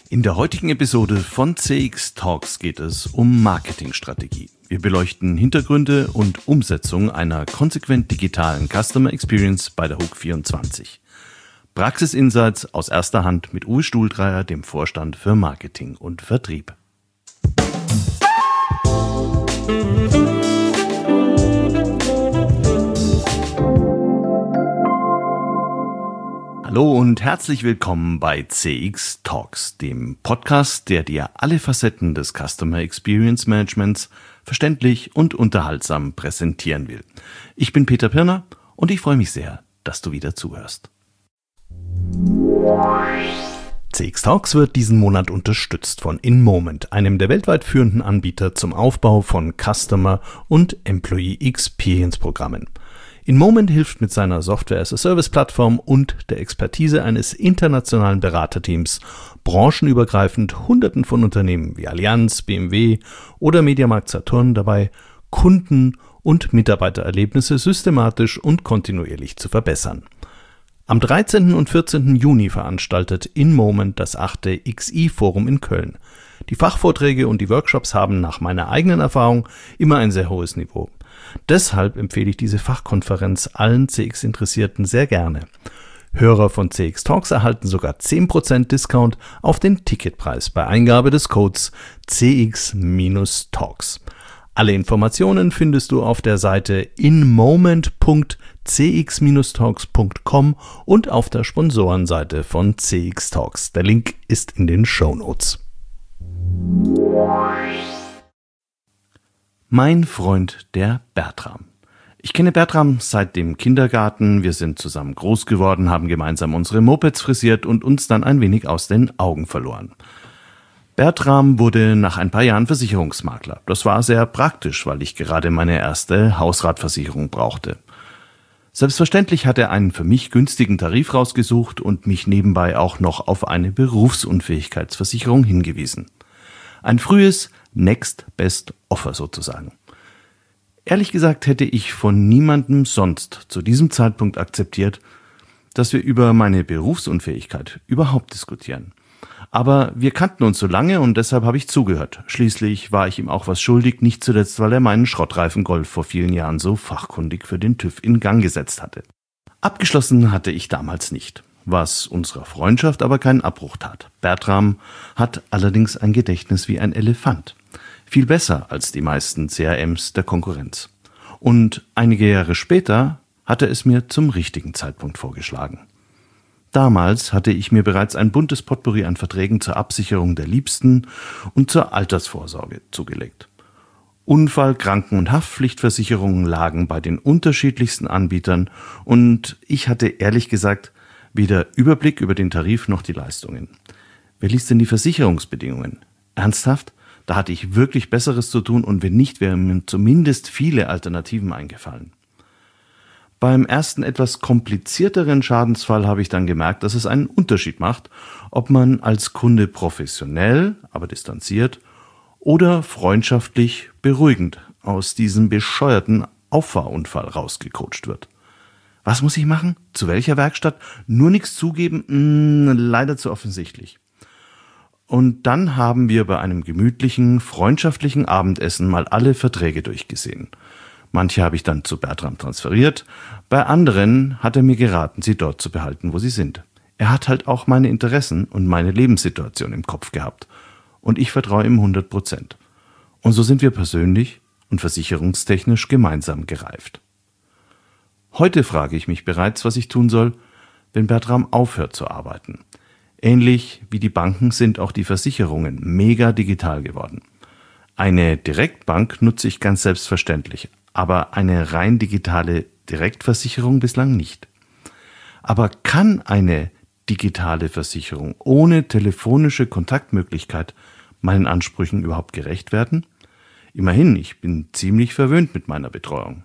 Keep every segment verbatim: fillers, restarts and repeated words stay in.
In der heutigen Episode von C X Talks geht es um Marketingstrategie. Wir beleuchten Hintergründe und Umsetzung einer konsequent digitalen Customer Experience bei der H U K vierundzwanzig. Praxisinsights aus erster Hand mit Uwe Stuhldreier, dem Vorstand für Marketing und Vertrieb. Hallo und herzlich willkommen bei C X Talks, dem Podcast, der dir alle Facetten des Customer Experience Managements verständlich und unterhaltsam präsentieren will. Ich bin Peter Pirner und ich freue mich sehr, dass du wieder zuhörst. C X Talks wird diesen Monat unterstützt von InMoment, einem der weltweit führenden Anbieter zum Aufbau von Customer- und Employee Experience Programmen. InMoment hilft mit seiner Software-as-a-Service-Plattform und der Expertise eines internationalen Beraterteams branchenübergreifend Hunderten von Unternehmen wie Allianz, B M W oder Mediamarkt Saturn dabei, Kunden- und Mitarbeitererlebnisse systematisch und kontinuierlich zu verbessern. Am dreizehnten und vierzehnten Juni veranstaltet InMoment das achte X I-Forum in Köln. Die Fachvorträge und die Workshops haben nach meiner eigenen Erfahrung immer ein sehr hohes Niveau. Deshalb empfehle ich diese Fachkonferenz allen C X-Interessierten sehr gerne. Hörer von C X Talks erhalten sogar zehn Prozent Discount auf den Ticketpreis bei Eingabe des Codes C X Talks. Alle Informationen findest du auf der Seite inmoment punkt c x talks punkt com und auf der Sponsorenseite von C X Talks. Der Link ist in den Shownotes. Mein Freund, der Bertram. Ich kenne Bertram seit dem Kindergarten, wir sind zusammen groß geworden, haben gemeinsam unsere Mopeds frisiert und uns dann ein wenig aus den Augen verloren. Bertram wurde nach ein paar Jahren Versicherungsmakler. Das war sehr praktisch, weil ich gerade meine erste Hausratversicherung brauchte. Selbstverständlich hat er einen für mich günstigen Tarif rausgesucht und mich nebenbei auch noch auf eine Berufsunfähigkeitsversicherung hingewiesen. Ein frühes Next Best Offer sozusagen. Ehrlich gesagt hätte ich von niemandem sonst zu diesem Zeitpunkt akzeptiert, dass wir über meine Berufsunfähigkeit überhaupt diskutieren. Aber wir kannten uns so lange und deshalb habe ich zugehört. Schließlich war ich ihm auch was schuldig, nicht zuletzt, weil er meinen Schrottreifen Golf vor vielen Jahren so fachkundig für den TÜV in Gang gesetzt hatte. Abgeschlossen hatte ich damals nicht, was unserer Freundschaft aber keinen Abbruch tat. Bertram hat allerdings ein Gedächtnis wie ein Elefant. Viel besser als die meisten C R Ms der Konkurrenz. Und einige Jahre später hat er es mir zum richtigen Zeitpunkt vorgeschlagen. Damals hatte ich mir bereits ein buntes Potpourri an Verträgen zur Absicherung der Liebsten und zur Altersvorsorge zugelegt. Unfall-, Kranken- und Haftpflichtversicherungen lagen bei den unterschiedlichsten Anbietern und ich hatte ehrlich gesagt weder Überblick über den Tarif noch die Leistungen. Wer liest denn die Versicherungsbedingungen? Ernsthaft? Da hatte ich wirklich Besseres zu tun und wenn nicht, wären mir zumindest viele Alternativen eingefallen. Beim ersten etwas komplizierteren Schadensfall habe ich dann gemerkt, dass es einen Unterschied macht, ob man als Kunde professionell, aber distanziert oder freundschaftlich beruhigend aus diesem bescheuerten Auffahrunfall rausgecoacht wird. Was muss ich machen? Zu welcher Werkstatt? Nur nichts zugeben? Mh, leider zu offensichtlich. Und dann haben wir bei einem gemütlichen, freundschaftlichen Abendessen mal alle Verträge durchgesehen. Manche habe ich dann zu Bertram transferiert, bei anderen hat er mir geraten, sie dort zu behalten, wo sie sind. Er hat halt auch meine Interessen und meine Lebenssituation im Kopf gehabt. Und ich vertraue ihm hundert Prozent. Und so sind wir persönlich und versicherungstechnisch gemeinsam gereift. Heute frage ich mich bereits, was ich tun soll, wenn Bertram aufhört zu arbeiten. Ähnlich wie die Banken sind auch die Versicherungen mega digital geworden. Eine Direktbank nutze ich ganz selbstverständlich, aber eine rein digitale Direktversicherung bislang nicht. Aber kann eine digitale Versicherung ohne telefonische Kontaktmöglichkeit meinen Ansprüchen überhaupt gerecht werden? Immerhin, ich bin ziemlich verwöhnt mit meiner Betreuung.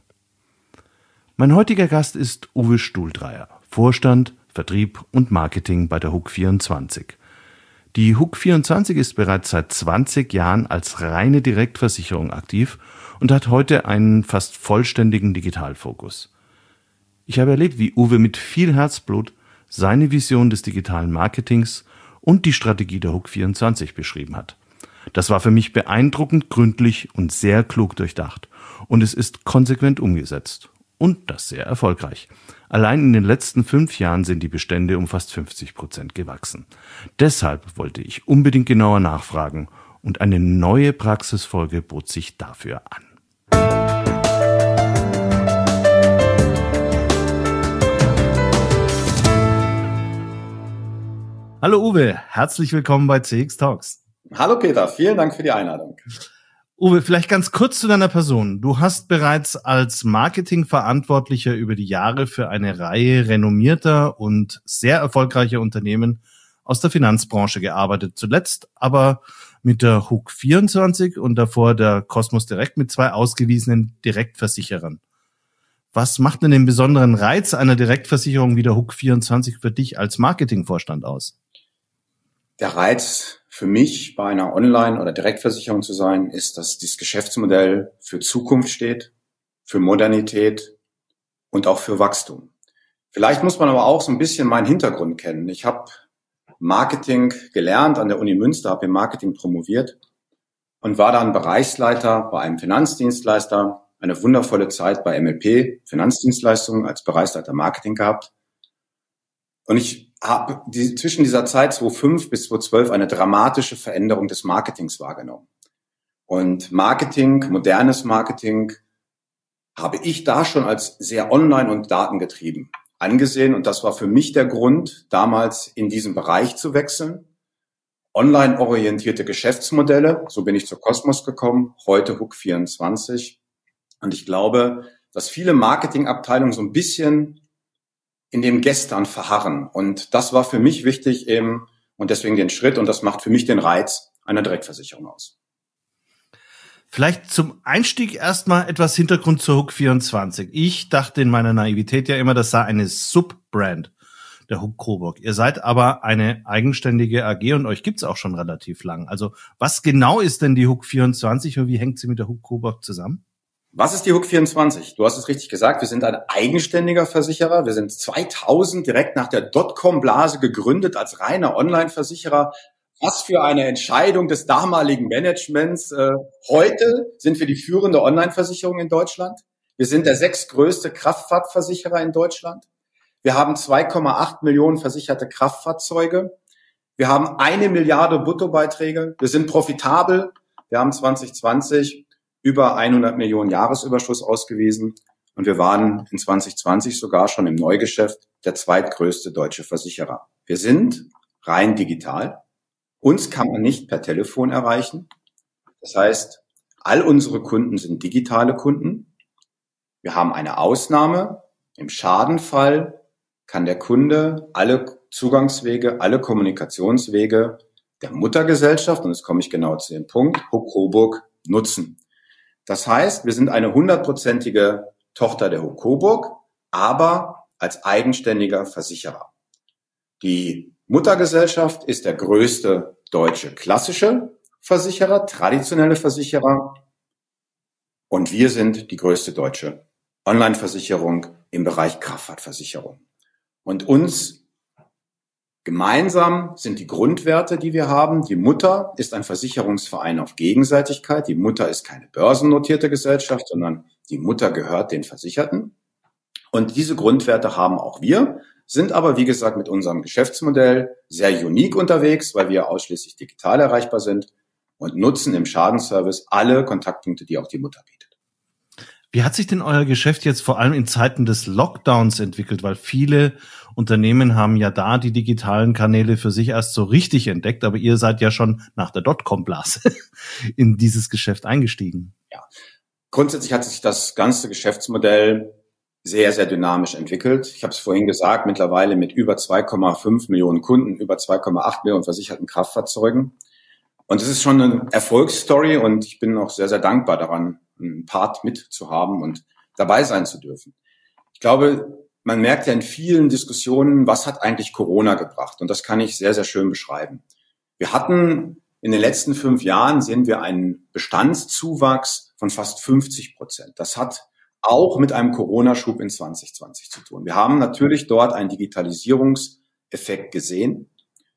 Mein heutiger Gast ist Uwe Stuhldreier, Vorstand, Vertrieb und Marketing bei der H U K vierundzwanzig. Die H U K vierundzwanzig ist bereits seit zwanzig Jahren als reine Direktversicherung aktiv und hat heute einen fast vollständigen Digitalfokus. Ich habe erlebt, wie Uwe mit viel Herzblut seine Vision des digitalen Marketings und die Strategie der Hook vierundzwanzig beschrieben hat. Das war für mich beeindruckend gründlich und sehr klug durchdacht. Und es ist konsequent umgesetzt. Und das sehr erfolgreich. Allein in den letzten fünf Jahren sind die Bestände um fast fünfzig Prozent gewachsen. Deshalb wollte ich unbedingt genauer nachfragen und eine neue Praxisfolge bot sich dafür an. Hallo Uwe, herzlich willkommen bei C X Talks. Hallo Peter, vielen Dank für die Einladung. Uwe, vielleicht ganz kurz zu deiner Person. Du hast bereits als Marketingverantwortlicher über die Jahre für eine Reihe renommierter und sehr erfolgreicher Unternehmen aus der Finanzbranche gearbeitet. Zuletzt aber mit der Hook vierundzwanzig und davor der Cosmos Direct mit zwei ausgewiesenen Direktversicherern. Was macht denn den besonderen Reiz einer Direktversicherung wie der Hook vierundzwanzig für dich als Marketingvorstand aus? Der Reiz für mich, bei einer Online- oder Direktversicherung zu sein, ist, dass dieses Geschäftsmodell für Zukunft steht, für Modernität und auch für Wachstum. Vielleicht muss man aber auch so ein bisschen meinen Hintergrund kennen. Ich habe Marketing gelernt an der Uni Münster, habe im Marketing promoviert und war dann Bereichsleiter bei einem Finanzdienstleister. Eine wundervolle Zeit bei M L P, Finanzdienstleistungen, als Bereichsleiter Marketing gehabt. Und ich habe die, zwischen dieser Zeit zweitausendfünf bis zweitausendzwölf eine dramatische Veränderung des Marketings wahrgenommen. Und Marketing, modernes Marketing, habe ich da schon als sehr online- und datengetrieben angesehen. Und das war für mich der Grund, damals in diesen Bereich zu wechseln. Online-orientierte Geschäftsmodelle, so bin ich zur Cosmos gekommen, heute Hook vierundzwanzig. Und ich glaube, dass viele Marketingabteilungen so ein bisschen in dem Gestern verharren. Und das war für mich wichtig eben und deswegen den Schritt und das macht für mich den Reiz einer Direktversicherung aus. Vielleicht zum Einstieg erstmal etwas Hintergrund zur Hook vierundzwanzig. Ich dachte in meiner Naivität ja immer, das sei eine Subbrand der Hook Coburg. Ihr seid aber eine eigenständige A G und euch gibt's auch schon relativ lang. Also was genau ist denn die Hook vierundzwanzig und wie hängt sie mit der Hook Coburg zusammen? Was ist die Hook vierundzwanzig? Du hast es richtig gesagt, wir sind ein eigenständiger Versicherer. Wir sind zweitausend direkt nach der Dotcom-Blase gegründet als reiner Online-Versicherer. Was für eine Entscheidung des damaligen Managements. Heute sind wir die führende Online-Versicherung in Deutschland. Wir sind der sechstgrößte Kraftfahrtversicherer in Deutschland. Wir haben zwei Komma acht Millionen versicherte Kraftfahrzeuge. Wir haben eine Milliarde Bruttobeiträge. Wir sind profitabel. Wir haben zwanzig zwanzig über hundert Millionen Jahresüberschuss ausgewiesen und wir waren in zwanzig zwanzig sogar schon im Neugeschäft der zweitgrößte deutsche Versicherer. Wir sind rein digital. Uns kann man nicht per Telefon erreichen. Das heißt, all unsere Kunden sind digitale Kunden. Wir haben eine Ausnahme. Im Schadenfall kann der Kunde alle Zugangswege, alle Kommunikationswege der Muttergesellschaft, und jetzt komme ich genau zu dem Punkt, Hook Coburg, nutzen. Das heißt, wir sind eine hundertprozentige Tochter der Hook Coburg, aber als eigenständiger Versicherer. Die Muttergesellschaft ist der größte deutsche klassische Versicherer, traditionelle Versicherer. Und wir sind die größte deutsche Online-Versicherung im Bereich Kraftfahrtversicherung. Und uns gemeinsam sind die Grundwerte, die wir haben. Die Mutter ist ein Versicherungsverein auf Gegenseitigkeit. Die Mutter ist keine börsennotierte Gesellschaft, sondern die Mutter gehört den Versicherten. Und diese Grundwerte haben auch wir, sind aber, wie gesagt, mit unserem Geschäftsmodell sehr unique unterwegs, weil wir ausschließlich digital erreichbar sind und nutzen im Schadenservice alle Kontaktpunkte, die auch die Mutter bietet. Wie hat sich denn euer Geschäft jetzt vor allem in Zeiten des Lockdowns entwickelt? Weil viele Unternehmen haben ja da die digitalen Kanäle für sich erst so richtig entdeckt, aber ihr seid ja schon nach der Dotcom-Blase in dieses Geschäft eingestiegen. Ja, grundsätzlich hat sich das ganze Geschäftsmodell sehr, sehr dynamisch entwickelt. Ich habe es vorhin gesagt, mittlerweile mit über zwei Komma fünf Millionen Kunden, über zwei Komma acht Millionen versicherten Kraftfahrzeugen. Und es ist schon eine Erfolgsstory und ich bin auch sehr, sehr dankbar daran, einen Part mitzuhaben und dabei sein zu dürfen. Ich glaube, man merkt ja in vielen Diskussionen, was hat eigentlich Corona gebracht? Und das kann ich sehr, sehr schön beschreiben. Wir hatten in den letzten fünf Jahren, sehen wir einen Bestandszuwachs von fast fünfzig Prozent. Das hat auch mit einem Corona-Schub in zwanzig zwanzig zu tun. Wir haben natürlich dort einen Digitalisierungseffekt gesehen.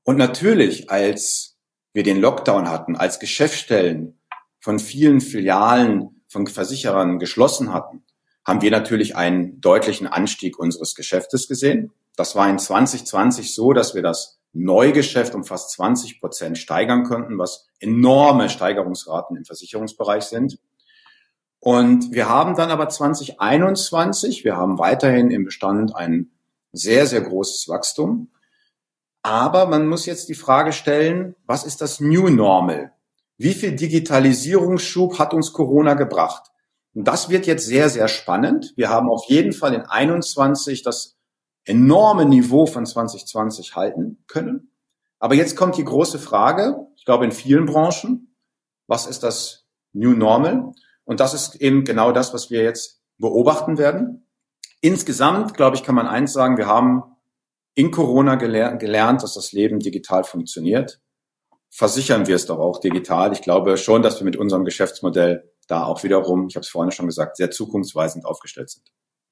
Und natürlich, als wir den Lockdown hatten, als Geschäftsstellen von vielen Filialen von Versicherern geschlossen hatten, haben wir natürlich einen deutlichen Anstieg unseres Geschäftes gesehen. Das war in zwanzig zwanzig so, dass wir das Neugeschäft um fast zwanzig Prozent steigern konnten, was enorme Steigerungsraten im Versicherungsbereich sind. Und wir haben dann aber zwanzig einundzwanzig, wir haben weiterhin im Bestand ein sehr, sehr großes Wachstum. Aber man muss jetzt die Frage stellen, was ist das New Normal? Wie viel Digitalisierungsschub hat uns Corona gebracht? Und das wird jetzt sehr, sehr spannend. Wir haben auf jeden Fall in einundzwanzig das enorme Niveau von zwanzig zwanzig halten können. Aber jetzt kommt die große Frage, ich glaube in vielen Branchen, was ist das New Normal? Und das ist eben genau das, was wir jetzt beobachten werden. Insgesamt, glaube ich, kann man eins sagen, wir haben in Corona geler- gelernt, dass das Leben digital funktioniert. Versichern wir es doch auch digital. Ich glaube schon, dass wir mit unserem Geschäftsmodell da auch wiederum, ich habe es vorhin schon gesagt, sehr zukunftsweisend aufgestellt sind.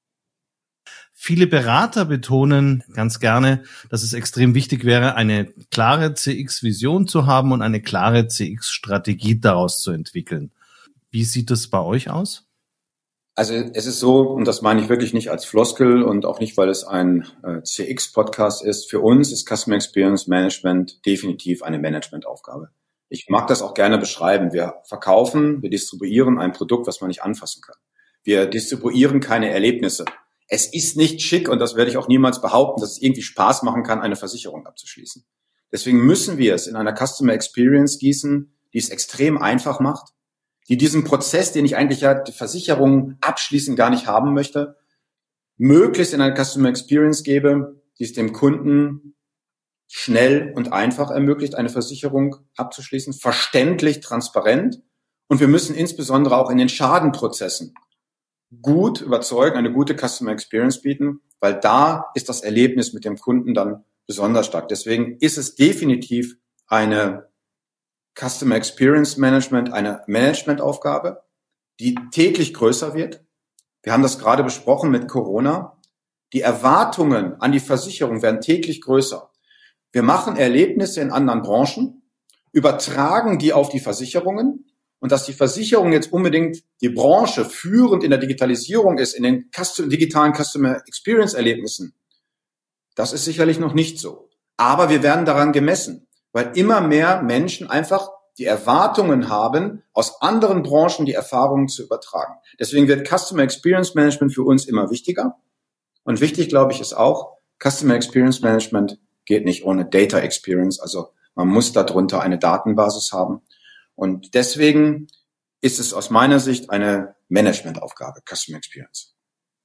Viele Berater betonen ganz gerne, dass es extrem wichtig wäre, eine klare C X-Vision zu haben und eine klare C X-Strategie daraus zu entwickeln. Wie sieht das bei euch aus? Also es ist so, und das meine ich wirklich nicht als Floskel und auch nicht, weil es ein äh, C X-Podcast ist, für uns ist Customer Experience Management definitiv eine Managementaufgabe. Ich mag das auch gerne beschreiben. Wir verkaufen, wir distribuieren ein Produkt, was man nicht anfassen kann. Wir distribuieren keine Erlebnisse. Es ist nicht schick, und das werde ich auch niemals behaupten, dass es irgendwie Spaß machen kann, eine Versicherung abzuschließen. Deswegen müssen wir es in einer Customer Experience gießen, die es extrem einfach macht, die diesen Prozess, den ich eigentlich ja die Versicherung abschließen gar nicht haben möchte, möglichst in eine Customer Experience gebe, die es dem Kunden schnell und einfach ermöglicht, eine Versicherung abzuschließen, verständlich, transparent. Und wir müssen insbesondere auch in den Schadenprozessen gut überzeugen, eine gute Customer Experience bieten, weil da ist das Erlebnis mit dem Kunden dann besonders stark. Deswegen ist es definitiv eine Customer Experience Management, eine Managementaufgabe, die täglich größer wird. Wir haben das gerade besprochen mit Corona. Die Erwartungen an die Versicherung werden täglich größer. Wir machen Erlebnisse in anderen Branchen, übertragen die auf die Versicherungen, und dass die Versicherung jetzt unbedingt die Branche führend in der Digitalisierung ist, in den Custom, digitalen Customer Experience Erlebnissen, das ist sicherlich noch nicht so. Aber wir werden daran gemessen, weil immer mehr Menschen einfach die Erwartungen haben, aus anderen Branchen die Erfahrungen zu übertragen. Deswegen wird Customer Experience Management für uns immer wichtiger. Und wichtig, glaube ich, ist auch, Customer Experience Management geht nicht ohne Data Experience. Also man muss darunter eine Datenbasis haben. Und deswegen ist es aus meiner Sicht eine Managementaufgabe, Customer Experience.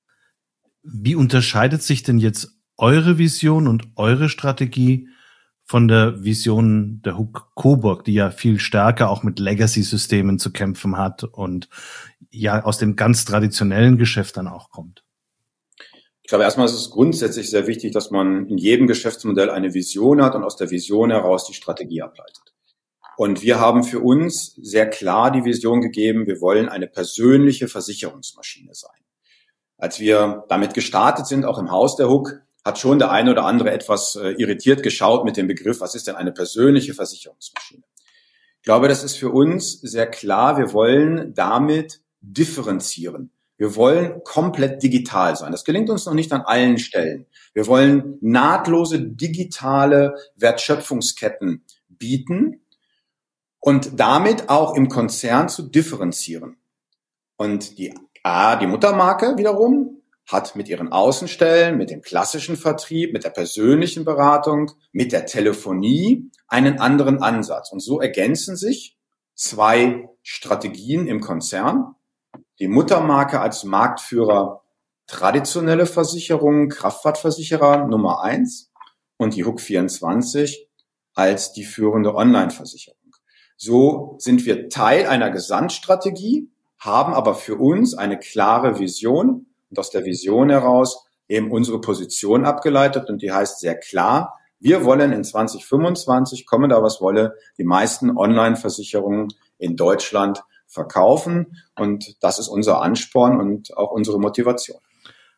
Wie unterscheidet sich denn jetzt eure Vision und eure Strategie von der Vision der H U K Coburg, die ja viel stärker auch mit Legacy-Systemen zu kämpfen hat und ja aus dem ganz traditionellen Geschäft dann auch kommt? Ich glaube, erstmal ist es grundsätzlich sehr wichtig, dass man in jedem Geschäftsmodell eine Vision hat und aus der Vision heraus die Strategie ableitet. Und wir haben für uns sehr klar die Vision gegeben, wir wollen eine persönliche Versicherungsmaschine sein. Als wir damit gestartet sind, auch im Haus der H U K, hat schon der eine oder andere etwas äh, irritiert geschaut mit dem Begriff, was ist denn eine persönliche Versicherungsmaschine? Ich glaube, das ist für uns sehr klar, wir wollen damit differenzieren. Wir wollen komplett digital sein. Das gelingt uns noch nicht an allen Stellen. Wir wollen nahtlose digitale Wertschöpfungsketten bieten und damit auch im Konzern zu differenzieren. Und die A, die Muttermarke wiederum, hat mit ihren Außenstellen, mit dem klassischen Vertrieb, mit der persönlichen Beratung, mit der Telefonie einen anderen Ansatz. Und so ergänzen sich zwei Strategien im Konzern. Die Muttermarke als Marktführer traditionelle Versicherungen, Kraftfahrtversicherer Nummer eins und die H U K vierundzwanzig als die führende Online-Versicherung. So sind wir Teil einer Gesamtstrategie, haben aber für uns eine klare Vision und aus der Vision heraus eben unsere Position abgeleitet und die heißt sehr klar, wir wollen in zwanzig fünfundzwanzig, komme da was wolle, die meisten Online-Versicherungen in Deutschland verkaufen und das ist unser Ansporn und auch unsere Motivation.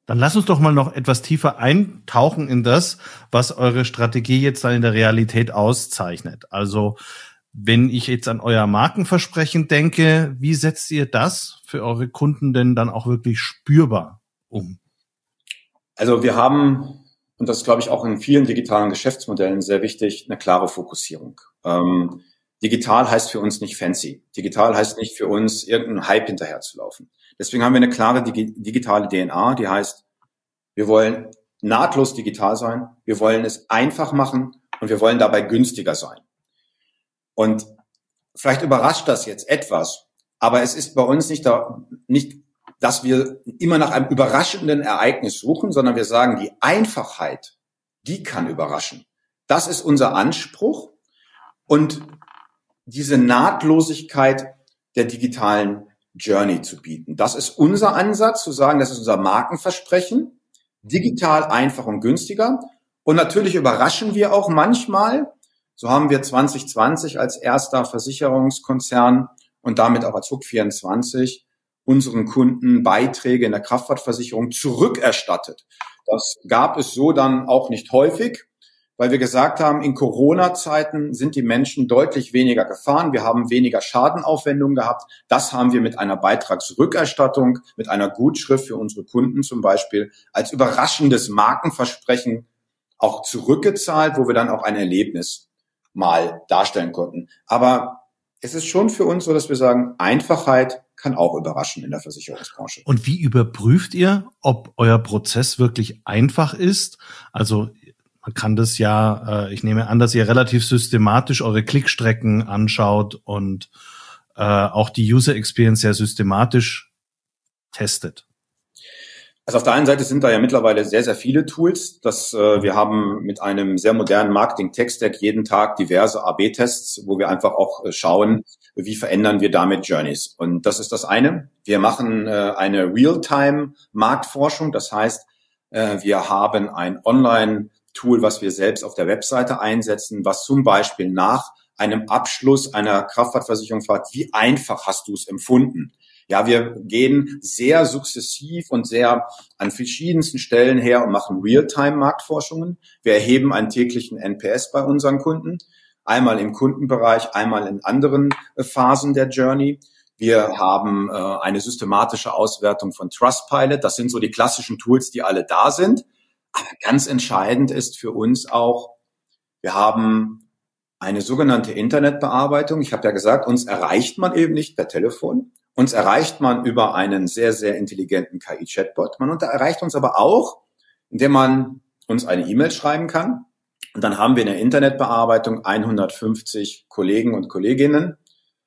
Dann lass uns doch mal noch etwas tiefer eintauchen in das, was eure Strategie jetzt dann in der Realität auszeichnet. Also wenn ich jetzt an euer Markenversprechen denke, wie setzt ihr das für eure Kunden denn dann auch wirklich spürbar um? Also wir haben, und das ist, glaube ich, auch in vielen digitalen Geschäftsmodellen sehr wichtig, eine klare Fokussierung. Ähm, digital heißt für uns nicht fancy. Digital heißt nicht für uns, irgendeinen Hype hinterherzulaufen. Deswegen haben wir eine klare dig- digitale D N A, die heißt, wir wollen nahtlos digital sein, wir wollen es einfach machen und wir wollen dabei günstiger sein. Und vielleicht überrascht das jetzt etwas, aber es ist bei uns nicht, da, nicht, dass wir immer nach einem überraschenden Ereignis suchen, sondern wir sagen, die Einfachheit, die kann überraschen. Das ist unser Anspruch und diese Nahtlosigkeit der digitalen Journey zu bieten. Das ist unser Ansatz, zu sagen, das ist unser Markenversprechen, digital, einfach und günstiger. Und natürlich überraschen wir auch manchmal. So haben wir zwanzig zwanzig als erster Versicherungskonzern und damit auch als H U K vierundzwanzig unseren Kunden Beiträge in der Kraftfahrtversicherung zurückerstattet. Das gab es so dann auch nicht häufig, weil wir gesagt haben, in Corona-Zeiten sind die Menschen deutlich weniger gefahren. Wir haben weniger Schadenaufwendungen gehabt. Das haben wir mit einer Beitragsrückerstattung, mit einer Gutschrift für unsere Kunden zum Beispiel als überraschendes Markenversprechen auch zurückgezahlt, wo wir dann auch ein Erlebnis mal darstellen konnten. Aber es ist schon für uns so, dass wir sagen, Einfachheit kann auch überraschen in der Versicherungsbranche. Und wie überprüft ihr, ob euer Prozess wirklich einfach ist? Also man kann das ja, äh, ich nehme an, dass ihr relativ systematisch eure Klickstrecken anschaut und äh, auch die User Experience sehr systematisch testet. Also auf der einen Seite sind da ja mittlerweile sehr, sehr viele Tools. Das, äh, wir haben mit einem sehr modernen Marketing-Tech-Stack jeden Tag diverse A B Tests, wo wir einfach auch äh, schauen, wie verändern wir damit Journeys. Und das ist das eine. Wir machen äh, eine Real-Time-Marktforschung. Das heißt, äh, wir haben ein Online-Tool, was wir selbst auf der Webseite einsetzen, was zum Beispiel nach einem Abschluss einer Kraftfahrtversicherung fragt, wie einfach hast du es empfunden? Ja, wir gehen sehr sukzessiv und sehr an verschiedensten Stellen her und machen Real-Time-Marktforschungen. Wir erheben einen täglichen N P S bei unseren Kunden, einmal im Kundenbereich, einmal in anderen äh, Phasen der Journey. Wir haben äh, eine systematische Auswertung von Trustpilot. Das sind so die klassischen Tools, die alle da sind. Aber ganz entscheidend ist für uns auch, wir haben eine sogenannte Internetbearbeitung. Ich habe ja gesagt, uns erreicht man eben nicht per Telefon. Uns erreicht man über einen sehr, sehr intelligenten K I-Chatbot. Man erreicht uns aber auch, indem man uns eine E-Mail schreiben kann. Und dann haben wir in der Internetbearbeitung hundertfünfzig Kollegen und Kolleginnen.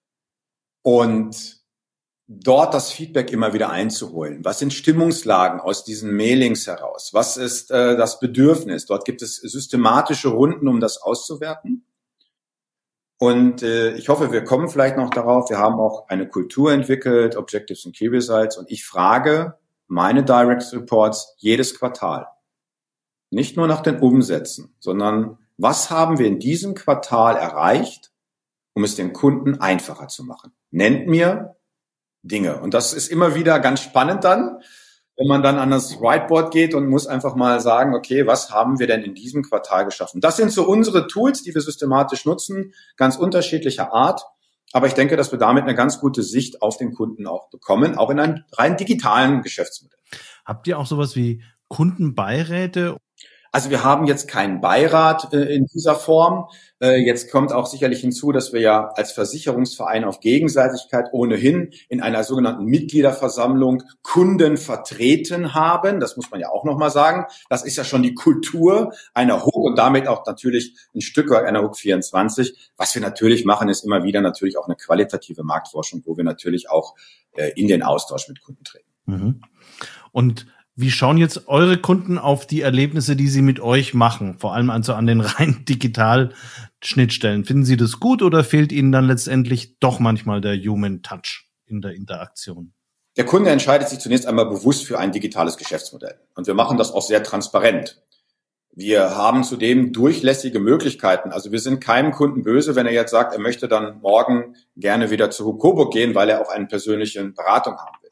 Und dort das Feedback immer wieder einzuholen. Was sind Stimmungslagen aus diesen Mailings heraus? Was ist äh, das Bedürfnis? Dort gibt es systematische Runden, um das auszuwerten. Und äh, ich hoffe, wir kommen vielleicht noch darauf. Wir haben auch eine Kultur entwickelt, Objectives und Key Results. Und ich frage meine Direct Reports jedes Quartal. Nicht nur nach den Umsätzen, sondern was haben wir in diesem Quartal erreicht, um es den Kunden einfacher zu machen? Nennt mir Dinge. Und das ist immer wieder ganz spannend dann, wenn man dann an das Whiteboard geht und muss einfach mal sagen, okay, was haben wir denn in diesem Quartal geschaffen? Das sind so unsere Tools, die wir systematisch nutzen, ganz unterschiedlicher Art. Aber ich denke, dass wir damit eine ganz gute Sicht auf den Kunden auch bekommen, auch in einem rein digitalen Geschäftsmodell. Habt ihr auch sowas wie Kundenbeiräte? Also wir haben jetzt keinen Beirat äh, in dieser Form. Äh, jetzt kommt auch sicherlich hinzu, dass wir ja als Versicherungsverein auf Gegenseitigkeit ohnehin in einer sogenannten Mitgliederversammlung Kunden vertreten haben. Das muss man ja auch nochmal sagen. Das ist ja schon die Kultur einer H U K und damit auch natürlich ein Stück weit einer H U K vierundzwanzig. Was wir natürlich machen, ist immer wieder natürlich auch eine qualitative Marktforschung, wo wir natürlich auch äh, in den Austausch mit Kunden treten. Mhm. Und wie schauen jetzt eure Kunden auf die Erlebnisse, die sie mit euch machen? Vor allem also an den rein digital Schnittstellen. Finden Sie das gut oder fehlt Ihnen dann letztendlich doch manchmal der Human Touch in der Interaktion? Der Kunde entscheidet sich zunächst einmal bewusst für ein digitales Geschäftsmodell. Und wir machen das auch sehr transparent. Wir haben zudem durchlässige Möglichkeiten. Also wir sind keinem Kunden böse, wenn er jetzt sagt, er möchte dann morgen gerne wieder zu Coburg gehen, weil er auch eine persönliche Beratung haben will.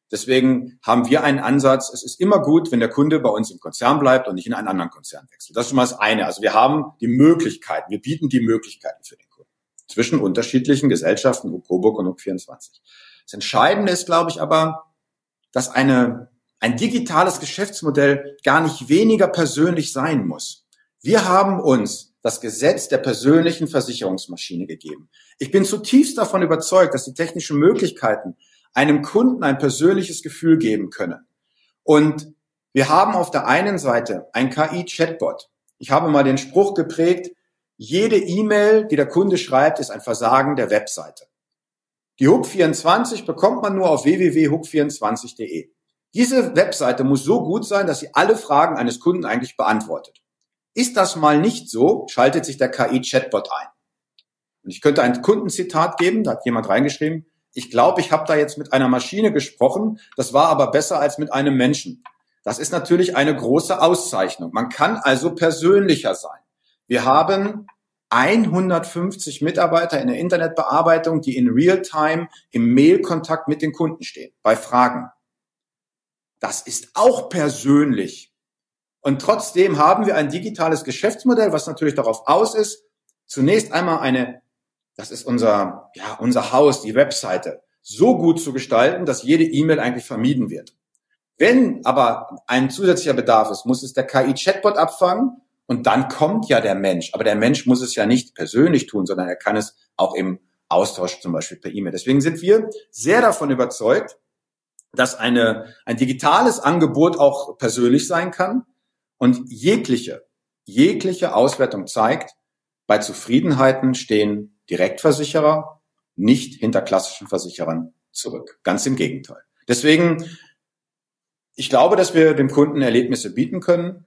Deswegen haben wir einen Ansatz, es ist immer gut, wenn der Kunde bei uns im Konzern bleibt und nicht in einen anderen Konzern wechselt. Das ist schon mal das eine. Also wir haben die Möglichkeiten, wir bieten die Möglichkeiten für den Kunden zwischen unterschiedlichen Gesellschaften, H U K Coburg und H U K vierundzwanzig. Das Entscheidende ist, glaube ich, aber, dass eine, ein digitales Geschäftsmodell gar nicht weniger persönlich sein muss. Wir haben uns das Gesetz der persönlichen Versicherungsmaschine gegeben. Ich bin zutiefst davon überzeugt, dass die technischen Möglichkeiten einem Kunden ein persönliches Gefühl geben können. Und wir haben auf der einen Seite ein K I-Chatbot. Ich habe mal den Spruch geprägt, jede E-Mail, die der Kunde schreibt, ist ein Versagen der Webseite. Die H U K vierundzwanzig bekommt man nur auf w w w punkt h u k vierundzwanzig punkt d e. Diese Webseite muss so gut sein, dass sie alle Fragen eines Kunden eigentlich beantwortet. Ist das mal nicht so, schaltet sich der K I-Chatbot ein. Und ich könnte ein Kundenzitat geben, da hat jemand reingeschrieben, ich glaube, ich habe da jetzt mit einer Maschine gesprochen, das war aber besser als mit einem Menschen. Das ist natürlich eine große Auszeichnung. Man kann also persönlicher sein. Wir haben hundertfünfzig Mitarbeiter in der Internetbearbeitung, die in Realtime im Mailkontakt mit den Kunden stehen, bei Fragen. Das ist auch persönlich. Und trotzdem haben wir ein digitales Geschäftsmodell, was natürlich darauf aus ist, zunächst einmal eine, das ist unser, ja, unser Haus, die Webseite, so gut zu gestalten, dass jede E-Mail eigentlich vermieden wird. Wenn aber ein zusätzlicher Bedarf ist, muss es der K I-Chatbot abfangen und dann kommt ja der Mensch. Aber der Mensch muss es ja nicht persönlich tun, sondern er kann es auch im Austausch zum Beispiel per E-Mail. Deswegen sind wir sehr davon überzeugt, dass eine, ein digitales Angebot auch persönlich sein kann und jegliche, jegliche Auswertung zeigt, bei Zufriedenheiten stehen Direktversicherer nicht hinter klassischen Versicherern zurück. Ganz im Gegenteil. Deswegen, ich glaube, dass wir dem Kunden Erlebnisse bieten können,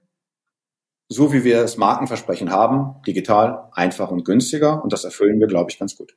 so wie wir das Markenversprechen haben, digital, einfach und günstiger. Und das erfüllen wir, glaube ich, ganz gut.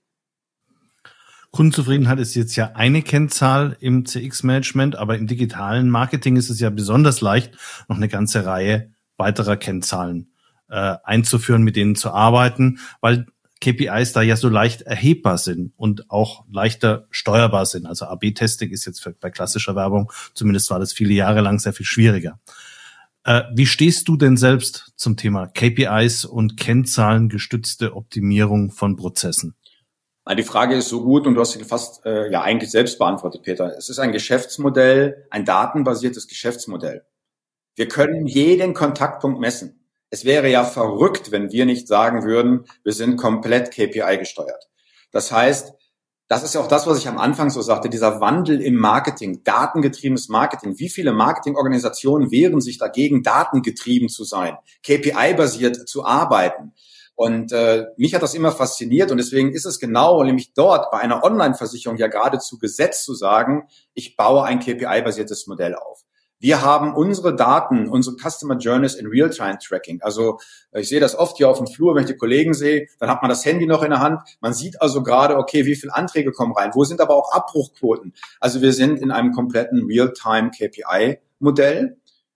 Kundenzufriedenheit ist jetzt ja eine Kennzahl im C X-Management, aber im digitalen Marketing ist es ja besonders leicht, noch eine ganze Reihe weiterer Kennzahlen äh, einzuführen, mit denen zu arbeiten, weil K P Is da ja so leicht erhebbar sind und auch leichter steuerbar sind. Also A B Testing ist jetzt für, bei klassischer Werbung, zumindest war das viele Jahre lang, sehr viel schwieriger. Äh, wie stehst du denn selbst zum Thema K P Is und kennzahlengestützte Optimierung von Prozessen? Die Frage ist so gut und du hast sie fast äh, ja eigentlich selbst beantwortet, Peter. Es ist ein Geschäftsmodell, ein datenbasiertes Geschäftsmodell. Wir können jeden Kontaktpunkt messen. Es wäre ja verrückt, wenn wir nicht sagen würden, wir sind komplett K P I gesteuert. Das heißt, das ist ja auch das, was ich am Anfang so sagte, dieser Wandel im Marketing, datengetriebenes Marketing. Wie viele Marketingorganisationen wehren sich dagegen, datengetrieben zu sein, K P I-basiert zu arbeiten? Und äh, mich hat das immer fasziniert und deswegen ist es genau, nämlich dort bei einer Online-Versicherung ja geradezu Gesetz zu sagen, ich baue ein K P I-basiertes Modell auf. Wir haben unsere Daten, unsere Customer Journeys in Real-Time-Tracking. Also ich sehe das oft hier auf dem Flur, wenn ich die Kollegen sehe, dann hat man das Handy noch in der Hand. Man sieht also gerade, okay, wie viele Anträge kommen rein, wo sind aber auch Abbruchquoten. Also wir sind in einem kompletten Real-Time-K P I-Modell.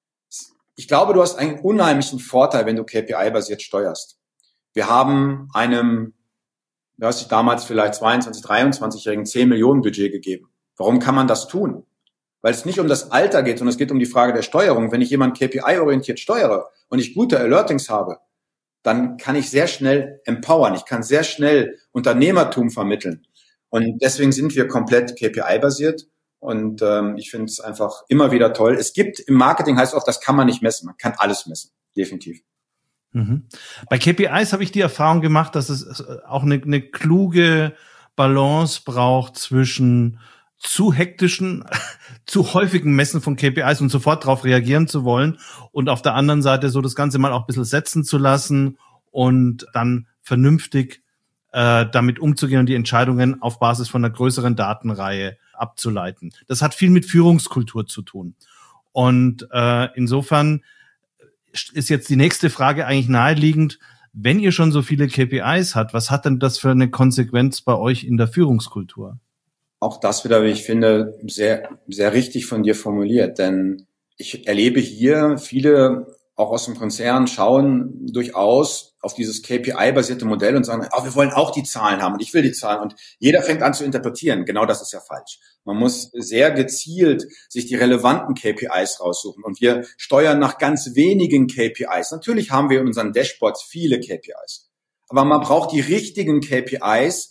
Ich glaube, du hast einen unheimlichen Vorteil, wenn du K P I-basiert steuerst. Wir haben einem, du hast dich damals vielleicht zweiundzwanzig-, dreiundzwanzigjährigen zehn Millionen Budget gegeben. Warum kann man das tun? Weil es nicht um das Alter geht, sondern es geht um die Frage der Steuerung. Wenn ich jemanden K P I-orientiert steuere und ich gute Alertings habe, dann kann ich sehr schnell empowern. Ich kann sehr schnell Unternehmertum vermitteln. Und deswegen sind wir komplett K P I-basiert. Und ähm, ich finde es einfach immer wieder toll. Es gibt im Marketing, heißt oft, das kann man nicht messen. Man kann alles messen. Definitiv. Mhm. Bei K P Is habe ich die Erfahrung gemacht, dass es auch eine, eine kluge Balance braucht zwischen zu hektischen, zu häufigen Messen von K P Is und sofort darauf reagieren zu wollen und auf der anderen Seite so das Ganze mal auch ein bisschen setzen zu lassen und dann vernünftig äh, damit umzugehen und die Entscheidungen auf Basis von einer größeren Datenreihe abzuleiten. Das hat viel mit Führungskultur zu tun. Und äh, insofern ist jetzt die nächste Frage eigentlich naheliegend. Wenn ihr schon so viele K P Is habt, was hat denn das für eine Konsequenz bei euch in der Führungskultur? Auch das wieder, wie ich finde, sehr, sehr richtig von dir formuliert. Denn ich erlebe hier viele auch aus dem Konzern schauen durchaus auf dieses K P I-basierte Modell und sagen, oh, wir wollen auch die Zahlen haben und ich will die Zahlen. Und jeder fängt an zu interpretieren. Genau das ist ja falsch. Man muss sehr gezielt sich die relevanten K P Is raussuchen. Und wir steuern nach ganz wenigen K P Is. Natürlich haben wir in unseren Dashboards viele K P Is. Aber man braucht die richtigen K P Is,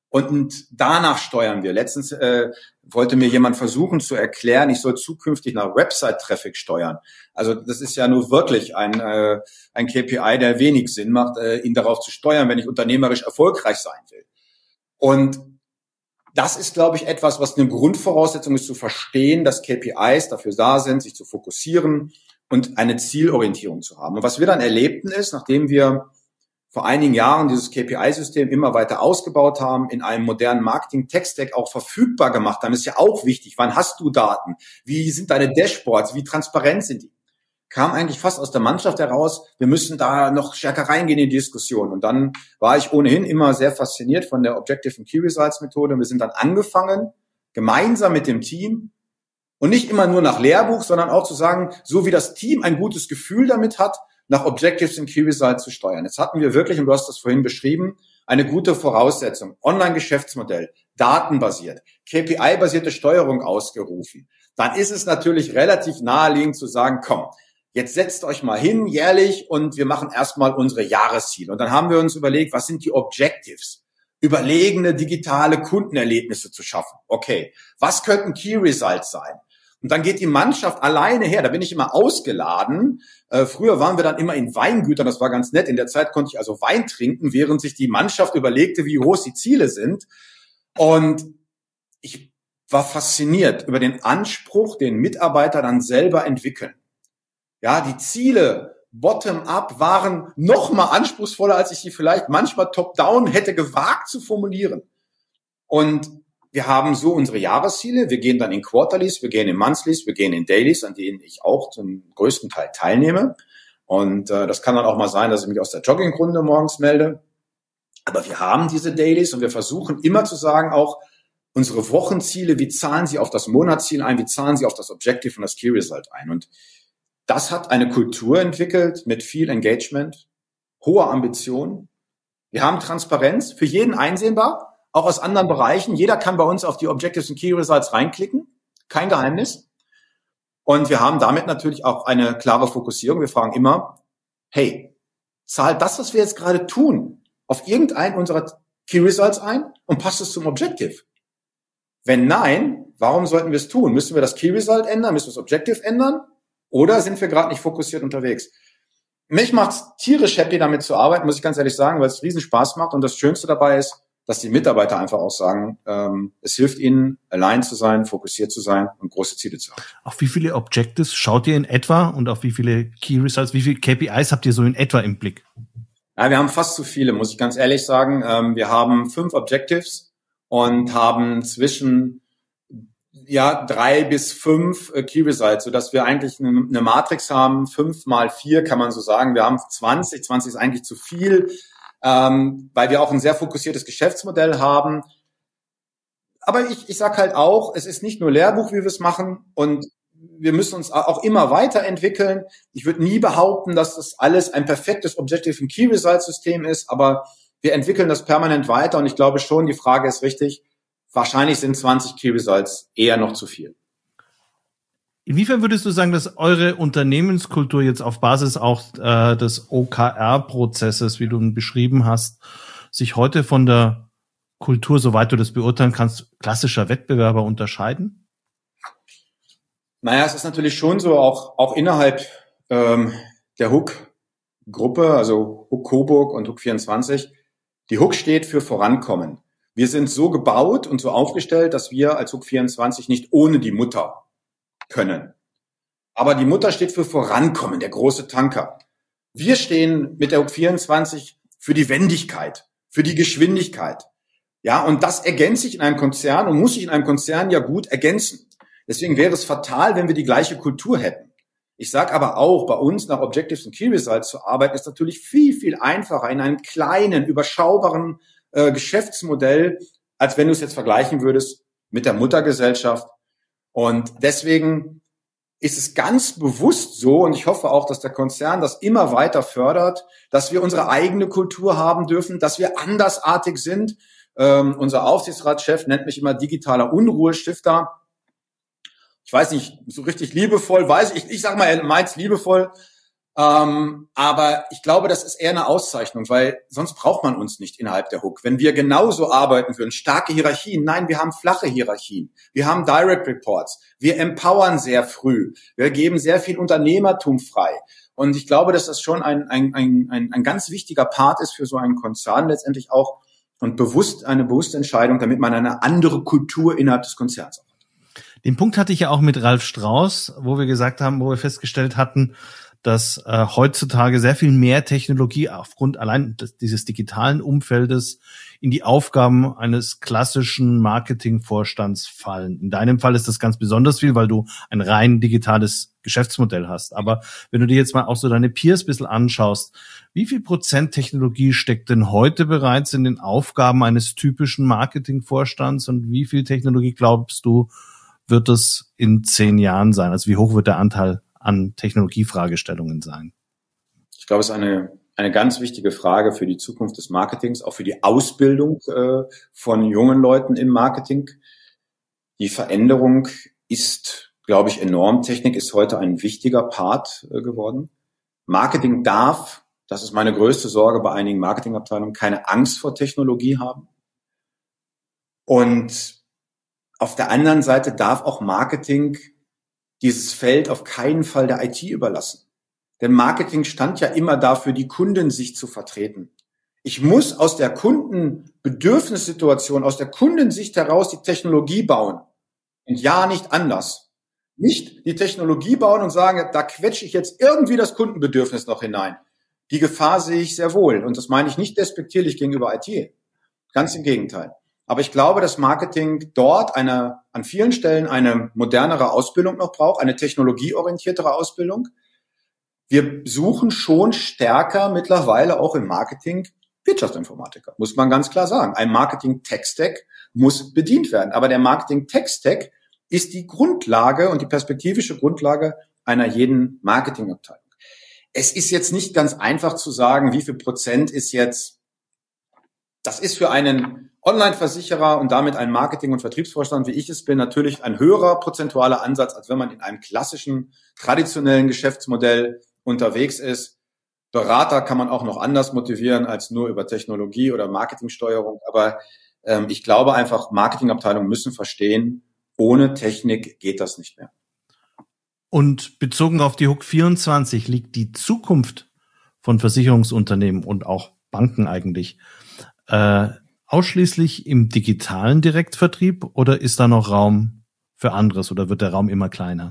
und danach steuern wir. Letztens äh, wollte mir jemand versuchen zu erklären, ich soll zukünftig nach Website-Traffic steuern. Also das ist ja nur wirklich ein, äh, ein K P I, der wenig Sinn macht, äh, ihn darauf zu steuern, wenn ich unternehmerisch erfolgreich sein will. Und das ist, glaube ich, etwas, was eine Grundvoraussetzung ist, zu verstehen, dass K P Is dafür da sind, sich zu fokussieren und eine Zielorientierung zu haben. Und was wir dann erlebten ist, nachdem wir vor einigen Jahren dieses K P I-System immer weiter ausgebaut haben, in einem modernen Marketing-Tech-Stack auch verfügbar gemacht haben, ist ja auch wichtig. Wann hast du Daten? Wie sind deine Dashboards? Wie transparent sind die? Kam eigentlich fast aus der Mannschaft heraus, wir müssen da noch stärker reingehen in die Diskussion. Und dann war ich ohnehin immer sehr fasziniert von der Objective and Key Results Methode. Und wir sind dann angefangen, gemeinsam mit dem Team, und nicht immer nur nach Lehrbuch, sondern auch zu sagen, so wie das Team ein gutes Gefühl damit hat, nach Objectives and Key Results zu steuern. Jetzt hatten wir wirklich, und du hast das vorhin beschrieben, eine gute Voraussetzung. Online-Geschäftsmodell, datenbasiert, K P I-basierte Steuerung ausgerufen. Dann ist es natürlich relativ naheliegend zu sagen, komm, jetzt setzt euch mal hin, jährlich, und wir machen erstmal unsere Jahresziele. Und dann haben wir uns überlegt, was sind die Objectives? Überlegene digitale Kundenerlebnisse zu schaffen. Okay, was könnten Key Results sein? Und dann geht die Mannschaft alleine her. Da bin ich immer ausgeladen. Äh, früher waren wir dann immer in Weingütern. Das war ganz nett. In der Zeit konnte ich also Wein trinken, während sich die Mannschaft überlegte, wie groß die Ziele sind. Und ich war fasziniert über den Anspruch, den Mitarbeiter dann selber entwickeln. Ja, die Ziele bottom-up waren noch mal anspruchsvoller, als ich sie vielleicht manchmal top-down hätte gewagt zu formulieren. Und wir haben so unsere Jahresziele. Wir gehen dann in Quarterlies, wir gehen in Monthlies, wir gehen in Dailies, an denen ich auch zum größten Teil teilnehme. Und äh, das kann dann auch mal sein, dass ich mich aus der Joggingrunde morgens melde. Aber wir haben diese Dailies und wir versuchen immer zu sagen, auch unsere Wochenziele, wie zahlen sie auf das Monatsziel ein, wie zahlen sie auf das Objective und das Key Result ein. Und das hat eine Kultur entwickelt mit viel Engagement, hoher Ambition. Wir haben Transparenz, für jeden einsehbar. Auch aus anderen Bereichen. Jeder kann bei uns auf die Objectives und Key Results reinklicken. Kein Geheimnis. Und wir haben damit natürlich auch eine klare Fokussierung. Wir fragen immer, hey, zahlt das, was wir jetzt gerade tun, auf irgendeinen unserer Key Results ein und passt es zum Objective? Wenn nein, warum sollten wir es tun? Müssen wir das Key Result ändern? Müssen wir das Objective ändern? Oder sind wir gerade nicht fokussiert unterwegs? Mich macht es tierisch happy, damit zu arbeiten, muss ich ganz ehrlich sagen, weil es riesen Spaß macht. Und das Schönste dabei ist, dass die Mitarbeiter einfach auch sagen, ähm, es hilft ihnen, allein zu sein, fokussiert zu sein und große Ziele zu haben. Auf wie viele Objectives schaut ihr in etwa und auf wie viele Key Results, wie viele K P Is habt ihr so in etwa im Blick? Ja, wir haben fast zu viele, muss ich ganz ehrlich sagen. Ähm, wir haben fünf Objectives und haben zwischen ja drei bis fünf äh, Key Results, sodass wir eigentlich eine, eine Matrix haben. Fünf mal vier kann man so sagen. Wir haben zwanzig. zwanzig ist eigentlich zu viel. Ähm, weil wir auch ein sehr fokussiertes Geschäftsmodell haben. Aber ich, ich sage halt auch, es ist nicht nur Lehrbuch, wie wir es machen, und wir müssen uns auch immer weiterentwickeln. Ich würde nie behaupten, dass das alles ein perfektes Objective and Key Results System ist, aber wir entwickeln das permanent weiter, und ich glaube schon, die Frage ist richtig, wahrscheinlich sind zwanzig Key Results eher noch zu viel. Inwiefern würdest du sagen, dass eure Unternehmenskultur jetzt auf Basis auch äh, des O K R-Prozesses, wie du ihn beschrieben hast, sich heute von der Kultur, soweit du das beurteilen kannst, klassischer Wettbewerber unterscheiden? Naja, es ist natürlich schon so, auch auch innerhalb ähm, der Hook-Gruppe, also Hook Coburg und Hook vierundzwanzig, die Hook steht für Vorankommen. Wir sind so gebaut und so aufgestellt, dass wir als Hook vierundzwanzig nicht ohne die Mutter können. Aber die Mutter steht für Vorankommen, der große Tanker. Wir stehen mit der Hook vierundzwanzig für die Wendigkeit, für die Geschwindigkeit. Ja, und das ergänzt sich in einem Konzern und muss sich in einem Konzern ja gut ergänzen. Deswegen wäre es fatal, wenn wir die gleiche Kultur hätten. Ich sage aber auch, bei uns nach Objectives und Key Results zu arbeiten, ist natürlich viel, viel einfacher in einem kleinen, überschaubaren äh, Geschäftsmodell, als wenn du es jetzt vergleichen würdest mit der Muttergesellschaft. Und deswegen ist es ganz bewusst so, und ich hoffe auch, dass der Konzern das immer weiter fördert, dass wir unsere eigene Kultur haben dürfen, dass wir andersartig sind. Ähm, unser Aufsichtsratschef nennt mich immer digitaler Unruhestifter. Ich weiß nicht, so richtig liebevoll, weiß ich, ich sage mal, er meint's liebevoll. Ähm, aber ich glaube, das ist eher eine Auszeichnung, weil sonst braucht man uns nicht innerhalb der Hook. Wenn wir genauso arbeiten würden, starke Hierarchien, nein, wir haben flache Hierarchien, wir haben Direct Reports, wir empowern sehr früh, wir geben sehr viel Unternehmertum frei. Und ich glaube, dass das schon ein, ein, ein, ein, ein ganz wichtiger Part ist für so einen Konzern letztendlich auch und bewusst eine bewusste Entscheidung, damit man eine andere Kultur innerhalb des Konzerns hat. Den Punkt hatte ich ja auch mit Ralf Strauß, wo wir gesagt haben, wo wir festgestellt hatten, dass äh, heutzutage sehr viel mehr Technologie aufgrund allein des, dieses digitalen Umfeldes in die Aufgaben eines klassischen Marketingvorstands fallen. In deinem Fall ist das ganz besonders viel, weil du ein rein digitales Geschäftsmodell hast. Aber wenn du dir jetzt mal auch so deine Peers ein bisschen anschaust, wie viel Prozent Technologie steckt denn heute bereits in den Aufgaben eines typischen Marketingvorstands und wie viel Technologie glaubst du, wird es in zehn Jahren sein? Also wie hoch wird der Anteil an Technologiefragestellungen sein? Ich glaube, es ist eine, eine ganz wichtige Frage für die Zukunft des Marketings, auch für die Ausbildung äh, von jungen Leuten im Marketing. Die Veränderung ist, glaube ich, enorm. Technik ist heute ein wichtiger Part äh, geworden. Marketing darf, das ist meine größte Sorge bei einigen Marketingabteilungen, keine Angst vor Technologie haben. Und auf der anderen Seite darf auch Marketing dieses Feld auf keinen Fall der I T überlassen. Denn Marketing stand ja immer dafür, die Kundensicht zu vertreten. Ich muss aus der Kundenbedürfnissituation, aus der Kundensicht heraus die Technologie bauen. Und ja, nicht anders. Nicht die Technologie bauen und sagen, da quetsche ich jetzt irgendwie das Kundenbedürfnis noch hinein. Die Gefahr sehe ich sehr wohl. Und das meine ich nicht despektierlich gegenüber I T. Ganz im Gegenteil. Aber ich glaube, dass Marketing dort eine, an vielen Stellen eine modernere Ausbildung noch braucht, eine technologieorientiertere Ausbildung. Wir suchen schon stärker mittlerweile auch im Marketing Wirtschaftsinformatiker, muss man ganz klar sagen. Ein Marketing-Tech-Stack muss bedient werden. Aber der Marketing-Tech-Stack ist die Grundlage und die perspektivische Grundlage einer jeden Marketingabteilung. Es ist jetzt nicht ganz einfach zu sagen, wie viel Prozent ist jetzt, das ist für einen Online-Versicherer und damit ein Marketing- und Vertriebsvorstand, wie ich es bin, natürlich ein höherer prozentualer Ansatz, als wenn man in einem klassischen, traditionellen Geschäftsmodell unterwegs ist. Berater kann man auch noch anders motivieren als nur über Technologie oder Marketingsteuerung. Aber ähm, ich glaube einfach, Marketingabteilungen müssen verstehen, ohne Technik geht das nicht mehr. Und bezogen auf die Hook vierundzwanzig liegt die Zukunft von Versicherungsunternehmen und auch Banken eigentlich äh, ausschließlich im digitalen Direktvertrieb oder ist da noch Raum für anderes oder wird der Raum immer kleiner?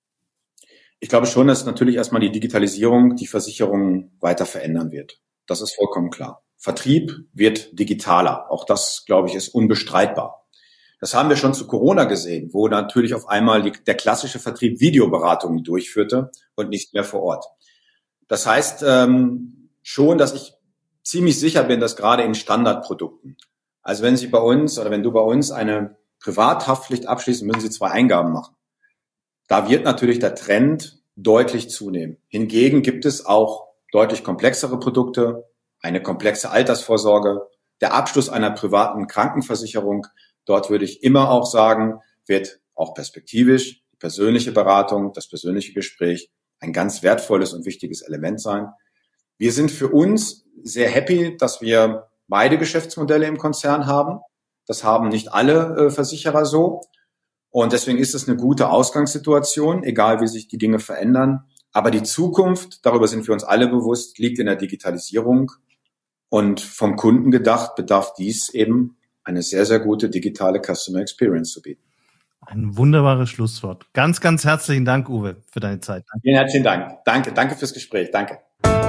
Ich glaube schon, dass natürlich erstmal die Digitalisierung die Versicherungen weiter verändern wird. Das ist vollkommen klar. Vertrieb wird digitaler. Auch das, glaube ich, ist unbestreitbar. Das haben wir schon zu Corona gesehen, wo natürlich auf einmal die, der klassische Vertrieb Videoberatungen durchführte und nicht mehr vor Ort. Das heißt ähm, schon, dass ich ziemlich sicher bin, dass gerade in Standardprodukten, also wenn Sie bei uns oder wenn du bei uns eine Privathaftpflicht abschließen, müssen Sie zwei Eingaben machen. Da wird natürlich der Trend deutlich zunehmen. Hingegen gibt es auch deutlich komplexere Produkte, eine komplexe Altersvorsorge, der Abschluss einer privaten Krankenversicherung. Dort würde ich immer auch sagen, wird auch perspektivisch die persönliche Beratung, das persönliche Gespräch ein ganz wertvolles und wichtiges Element sein. Wir sind für uns sehr happy, dass wir beide Geschäftsmodelle im Konzern haben. Das haben nicht alle äh, Versicherer so. Und deswegen ist es eine gute Ausgangssituation, egal wie sich die Dinge verändern. Aber die Zukunft, darüber sind wir uns alle bewusst, liegt in der Digitalisierung. Und vom Kunden gedacht bedarf dies eben eine sehr, sehr gute digitale Customer Experience zu bieten. Ein wunderbares Schlusswort. Ganz, ganz herzlichen Dank, Uwe, für deine Zeit. Danke. Vielen herzlichen Dank. Danke, danke fürs Gespräch. Danke.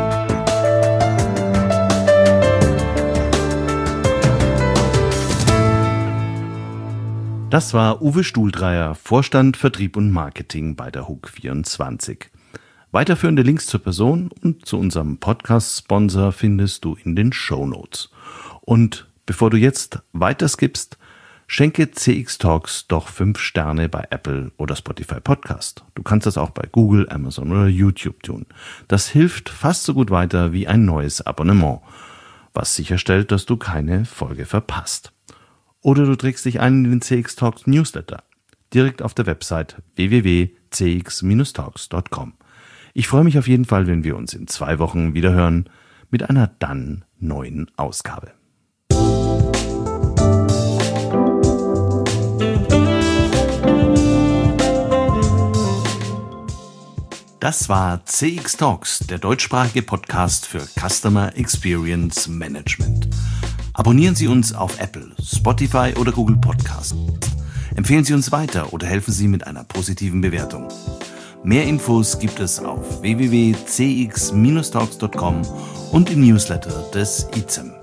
Das war Uwe Stuhldreyer, Vorstand Vertrieb und Marketing bei der Hook vierundzwanzig. Weiterführende Links zur Person und zu unserem Podcast-Sponsor findest du in den Shownotes. Und bevor du jetzt weiter skippst, Schenke C X Talks doch fünf Sterne bei Apple oder Spotify Podcast. Du kannst das auch bei Google, Amazon oder YouTube tun. Das hilft fast so gut weiter wie ein neues Abonnement, was sicherstellt, dass du keine Folge verpasst. Oder du trägst dich ein in den C X Talks Newsletter, direkt auf der Website w w w punkt c x talks punkt com. Ich freue mich auf jeden Fall, wenn wir uns in zwei Wochen wieder hören mit einer dann neuen Ausgabe. Das war C X Talks, der deutschsprachige Podcast für Customer Experience Management. Abonnieren Sie uns auf Apple, Spotify oder Google Podcast. Empfehlen Sie uns weiter oder helfen Sie mit einer positiven Bewertung. Mehr Infos gibt es auf w w w punkt c x talks punkt com und im Newsletter des I C E M.